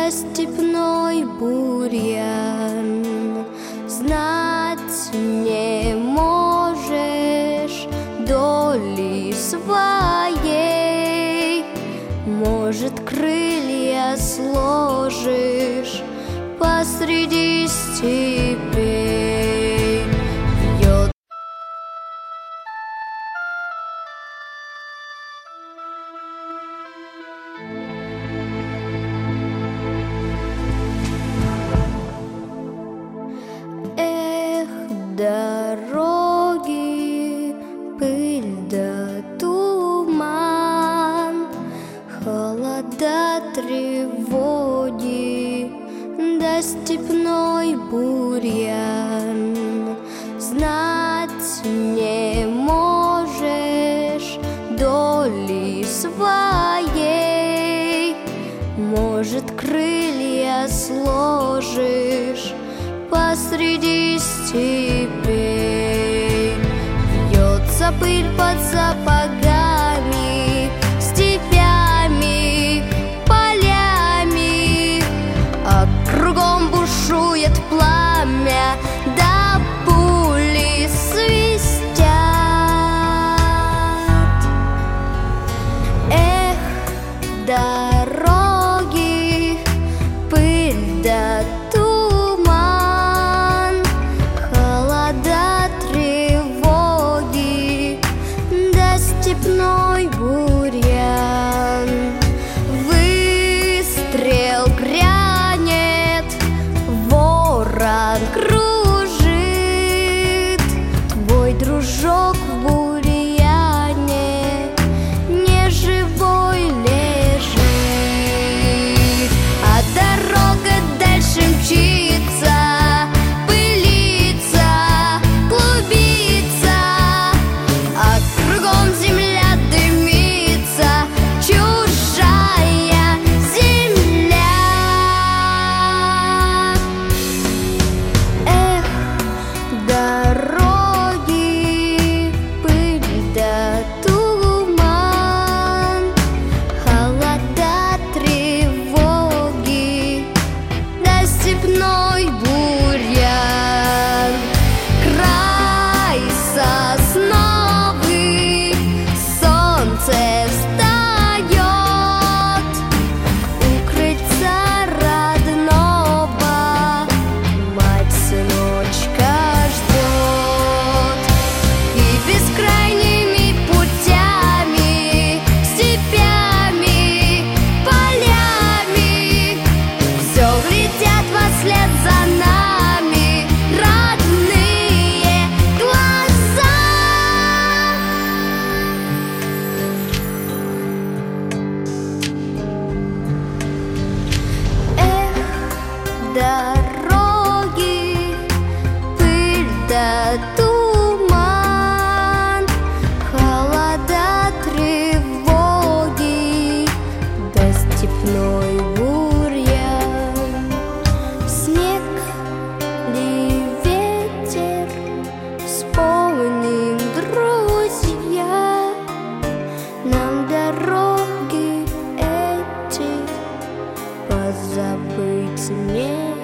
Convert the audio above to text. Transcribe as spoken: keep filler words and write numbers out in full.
да степной бурьян. Знать не можешь доли своей, может, крылья сложишь посреди степей. Вьет Эх, дороги, пыль да туман, холода, тревоги, да степной бурьян. Знать не можешь доли своей, может, крылья сложишь посреди степей. Вьется пыль под сапогами, степями, полями, а кругом бушует пламя, да пули свистят. Эх, дороги, пыль да туман, холода, тревоги, да степной бурьян. Выстрел грянет, ворон кружит, твой дружок в бурьяне неживой лежит, а дорога дальше мчится, пылится, клубится, а кругом земля дымится, чужая земля. Эх, дороги, пыль да туман, холода, тревоги, да степной бурьян. Край сосновый, солнце встает, у крыльца родного мать сыночка ждет. И бескрайними путями, степями, полями все глядят вслед за нами родные глаза. Эх, дороги, пыль да туман, холода, тревоги, да степной бурьян. Снег ли ветер, вспомним, друзья, нам дороги эти позабыть не